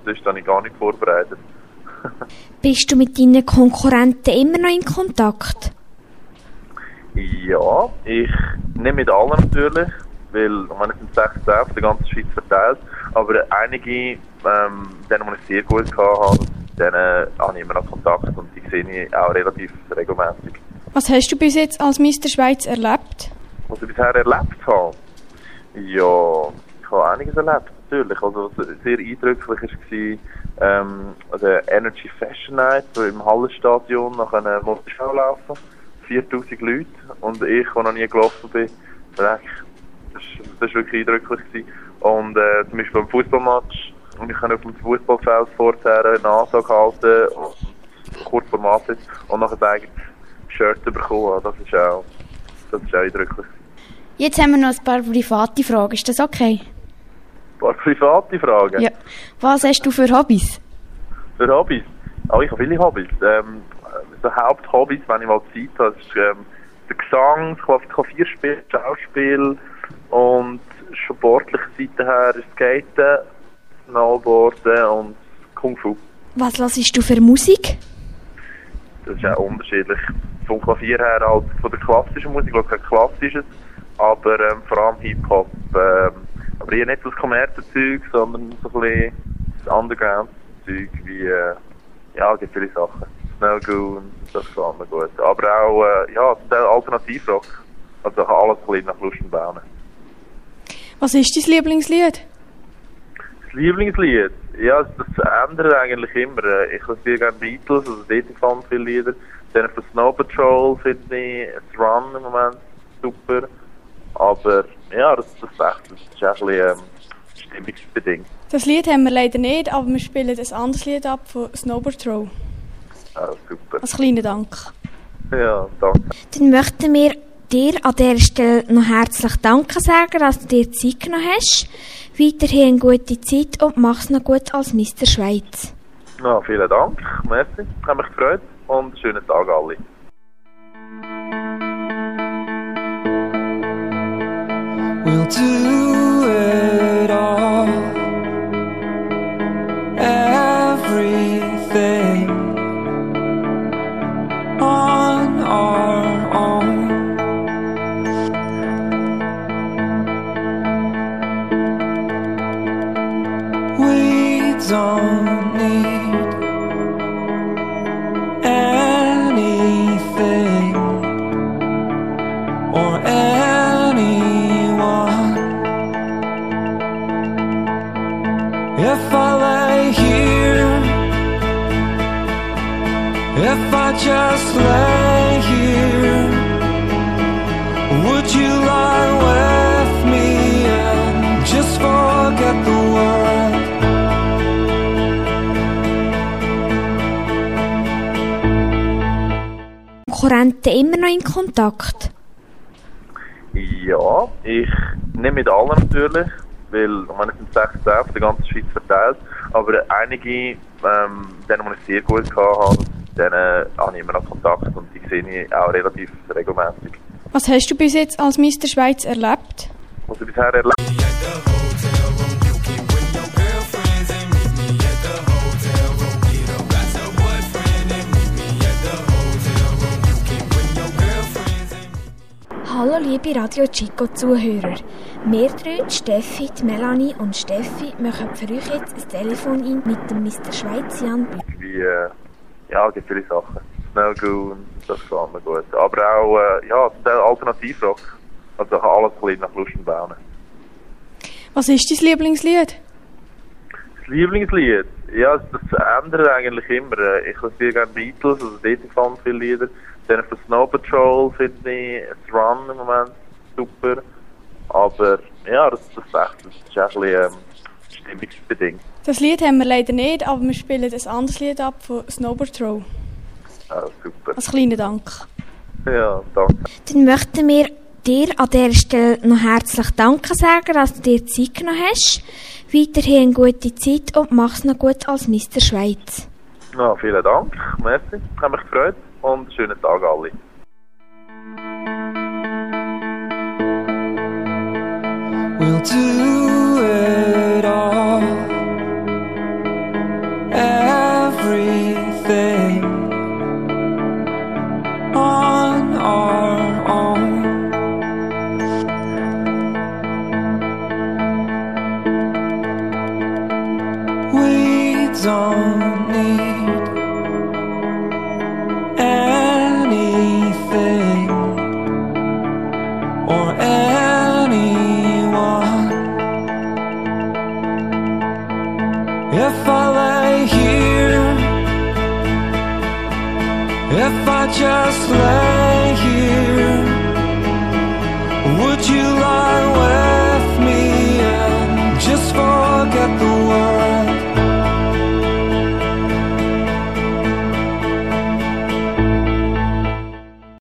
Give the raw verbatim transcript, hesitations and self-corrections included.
sonst habe ich gar nicht vorbereitet. Bist du mit deinen Konkurrenten immer noch in Kontakt? Ja, ich nicht mit allen natürlich, weil ich meine, es sind sechzehn auf der ganzen Schweiz verteilt, aber einige, ähm, denen, die ich sehr gut hatte, denen habe ich immer noch Kontakt und die sehe ich auch relativ regelmäßig. Was hast du bis jetzt als Mister Schweiz erlebt? Was ich bisher erlebt habe? Ja, ich habe einiges erlebt, natürlich. Also, was sehr eindrücklich war, ähm, der Energy Fashion Night, so im Hallenstadion nach einer Motorschau laufen. viertausend Leute und ich, der noch nie gelaufen bin, das war wirklich eindrücklich gewesen. Und äh, zum Beispiel beim Fußballmatch, und ich kann auf dem Fußballfeld vorher eine Ansage halten und kurz vor Match und nachher sagen, Shirt bekommen. Das ist auch, das ist auch eindrücklich. Jetzt haben wir noch ein paar private Fragen. Ist das okay? Ein paar private Fragen? Ja. Was hast du für Hobbys? Für Hobbys? Oh, ich habe viele Hobbys. Ähm, so Haupthobbys, wenn ich mal Zeit habe, ist ähm, der Gesang, Klavierspiel, Schauspiel und sportliche Seite her ist Skaten, Snowboarden und Kung Fu. Was hörst du für Musik? Das ist auch unterschiedlich. Vom Klavier her halt von der klassischen Musik, ich kein klassisches, aber ähm, vor allem Hip-Hop. Ähm, aber eher nicht das Kommerzzeug, sondern so ein bisschen das Underground-Zeug wie, äh, ja, es gibt viele Sachen. Snow Goon, das gefällt mir gut. Aber auch, äh, ja, Alternativrock. Also alles ein bisschen nach Lust und Laune. Was ist dein Lieblingslied? Das Lieblingslied? Ja, das ändert eigentlich immer. Ich höre sehr gerne Beatles, also dort gefallen viele Lieder. Dann von Snow Patrol finde ich das Run im Moment super. Aber ja, das, das wechselt. Das ist auch ein bisschen ähm, stimmungsbedingt. Das Lied haben wir leider nicht, aber wir spielen ein anderes Lied ab von Snow Patrol. Ah, super. Als kleinen Dank. Ja, danke. Dann möchten wir dir an dieser Stelle noch herzlich Danke sagen, dass du dir Zeit genommen hast. Weiterhin eine gute Zeit und mach's noch gut als Mister Schweiz. Ja, vielen Dank. Merci. Ich habe mich gefreut und einen schönen Tag alle. We'll do it all. Everything on our own. We don't need anything or anyone. If I lay here, if I just lay here, would you lie with me and just forget the world? Konkurrenten immer noch in Kontakt? Ja, ich nicht mit allen natürlich, weil ich meine, es sind sechzehn auf der ganzen Schweiz verteilt, aber einige, ähm, denen, die ich sehr gut hatte, denen habe ich immer noch Kontakt und die sehe ich auch relativ regelmäßig. Was hast du bis jetzt als Mister Schweiz erlebt? Was ich bisher erlebt Hallo liebe Radio Chico Zuhörer. Wir drei, Steffi, die Melanie und Steffi, machen für euch jetzt ein Telefon ein mit dem Mister Schweiz Jan Bühl. wie, äh, ja, es gibt viele Sachen. Snow Goon, das gefällt mir gut. Aber auch, äh, ja, Alternativrock. Also alles ein bisschen nach Lust und Laune. Was ist dein Lieblingslied? Das Lieblingslied? Ja, das ändert eigentlich immer. Ich höre sehr gerne Beatles, also dort gefallen viele Lieder. Dann von Snow Patrol finde ich das Run im Moment super. Aber ja, das, das wechselt. Das ist auch ein bisschen ähm, stimmungsbedingt. Das Lied haben wir leider nicht, aber wir spielen ein anderes Lied ab von Snow Patrol. Ah, super. Als kleinen Dank. Ja, danke. Dann möchten wir dir an dieser Stelle noch herzlich Danke sagen, dass du dir Zeit genommen hast. Weiterhin eine gute Zeit und mach's noch gut als Mister Schweiz. Ja, vielen Dank. Merci. Ich habe mich gefreut und einen schönen Tag alle. We'll do it all. zone.